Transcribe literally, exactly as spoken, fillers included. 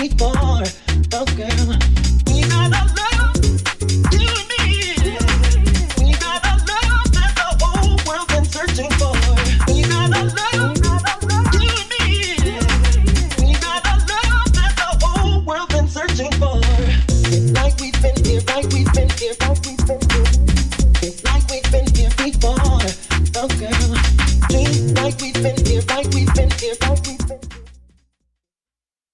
before. Oh girl, we got a love, you and me. We got a love that the whole world been searching for. We got a love, you and me. We got a love that the whole world been searching for. It's like we've been here, like we've been here, like we've been here. It's like we've been here before. Oh girl.